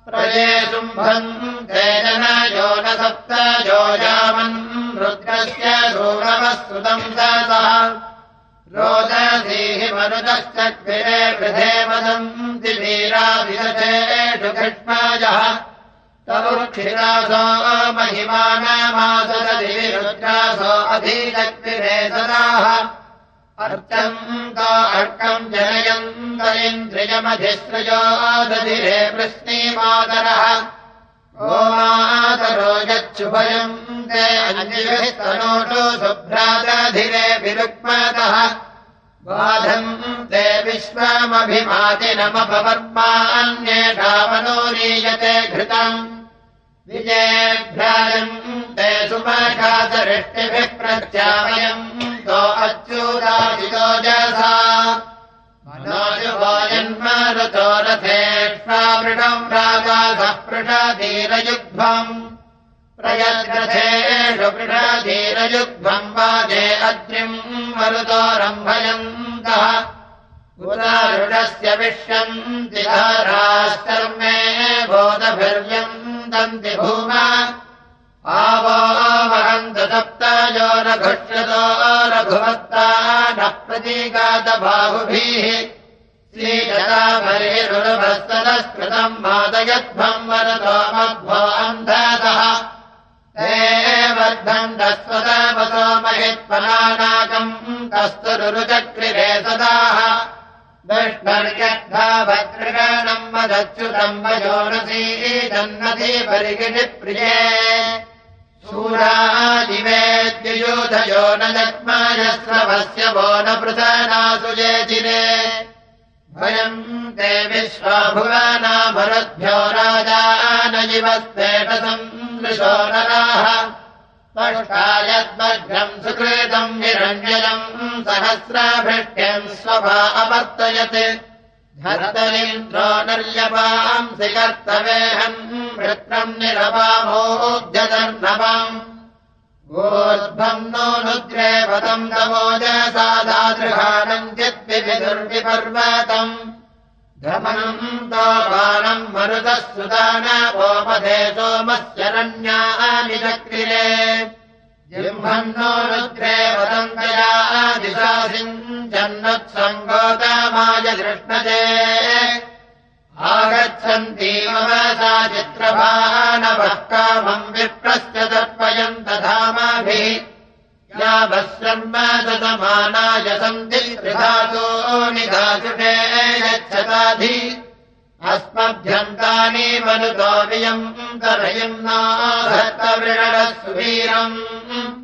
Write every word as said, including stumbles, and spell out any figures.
प्रये शुम्भम् तेजन यो न सप्त योजामन् रुद्रस्य सूरवस्तुतम् ततः रोदसीहि मरुतश्चक्रिरे वृधे वदन्ति वीराभिरथेषु कृष्णायः तवुक्षिरासो महिमानमासदधि रुद्रासो अधीचक्रिरे सदाः अर्चम् तो अर्कम् जनयन्त इन्द्रियमधिस्रजो दधिरे वृष्णीमातरः ओ मातरो यच्छुभयम् ते अञ्जिभिः तनोषु शुभ्रादधिरे विरुक्मतः बाधम् ते विश्वमभिमातिनमपवर्मान्येषामनोरीयते घृतम् विजेभ्राजम् ते सुमघातरिष्टिभिः प्रत्यामयम् तो अच्युतादितो जसा मनोजुवायन्मरुतो रथेष्वावृणम् रागासः पृषधीरयुग्ध्वम् प्रयद्रथेषु पृषधीरयुग्ध्वम् वाजे अद्रिम् मरुतो रम्भयन्तः उदारुणस्य विष्यन्ति धारास्तर्मे बोधभिर्यन्दन्ति भूमा आवो वहन्त सप्तयो रघुष्यतो रघुवत्ता नः प्रतीगातबाहुभिः श्रीजटाभरिरुभस्तदस्कृतम् मादयध्वम् वरतो मध्वो अन्धतः ते वर्धम् दस्वतमसो महित्पलानाकम् कस्तुरुचक्रिरे सदाः दुष्टर्यद्धा भद्रगणम् वदच्युतम् वयोरसी जन्नति परिगिणिप्रिये शूरादिवेद्युयूधयो न जग्मयस्रवस्य वो न पृथनासु जेतिरे भयम् ते विश्वाभुवनामरुद्भ्यो राजानजिवस्तेटसम् दृशो नराः त्वष्टायद्भद्रम् सुकृतम् हिरण्यजम् सहस्रभृष्ट्यम् स्वभा अवर्तयत् धर्तरिन्द्रो नर्यपांसि कर्तवेहम् वृत्रम् निरपामोद्यतर्नवम् ऊर्ध्वम् नो नुद्रे पदम् तमोजसादादृहाणम् चिद्विविदुर्विपर्वतम् गमनम् तो बाणम् मरुतः सुदानवोपधे सोमस्यरण्यानि चक्रिरे जिह्वम् नो रुद्रे वदन्तया दिशासिञ्चन्नुत्सङ्गोतमाय कृष्णजे आगच्छन्ती मम सा चित्रभानवः कामम् विप्रस्य तर्पयन्त धामाभिः यावश्रम्म ददमानाय सन्ति त्रिधातो निधातुषे यच्छताधि अस्मभ्यन्तानि मनुतो वियम् तरयम् नो धत्तवृषणः सुवीरम्